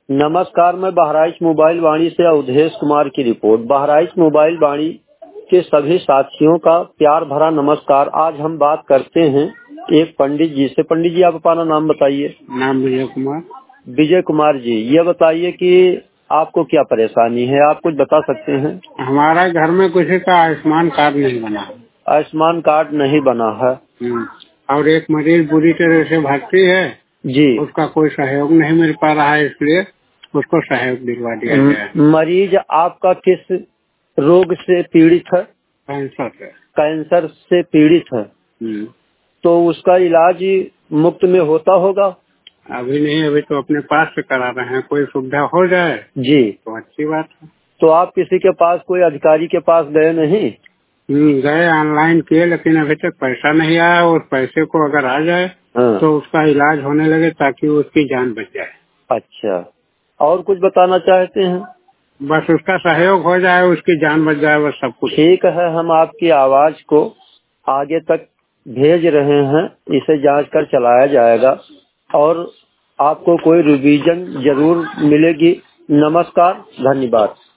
नमस्कार, मैं बहराइच मोबाइल वाणी से अवधेश कुमार की रिपोर्ट। बहराइच मोबाइल वाणी के सभी साथियों का प्यार भरा नमस्कार। आज हम बात करते हैं एक पंडित जी से। पंडित जी, आप अपना नाम बताइए। नाम विजय कुमार। विजय कुमार जी, ये बताइए कि आपको क्या परेशानी है, आप कुछ बता सकते हैं? हमारा घर में किसी का आयुष्मान कार्ड नहीं बना है। आयुष्मान कार्ड नहीं बना है। और एक मरीज बुरी तरह से भर्ती है जी। उसका कोई सहयोग नहीं मिल पा रहा है, इसलिए उसको सहयोग दिलवा दिया गया है। मरीज आपका किस रोग से पीड़ित है? कैंसर से। कैंसर से पीड़ित है। तो उसका इलाज मुफ्त में होता होगा? अभी नहीं, अभी तो अपने पास से करा रहे हैं। कोई सुविधा हो जाए जी तो अच्छी बात है। तो आप किसी के पास, कोई अधिकारी के पास गए नहीं? गए, ऑनलाइन किए, लेकिन अभी तक पैसा नहीं आया। और पैसे को अगर आ जाए तो उसका इलाज होने लगे ताकि उसकी जान बच जाए। अच्छा, और कुछ बताना चाहते हैं? बस उसका सहयोग हो जाए, उसकी जान बच जाए, बस सब कुछ। ठीक है, हम आपकी आवाज को आगे तक भेज रहे हैं, इसे जांच कर चलाया जाएगा और आपको कोई रिवीजन जरूर मिलेगी। नमस्कार, धन्यवाद।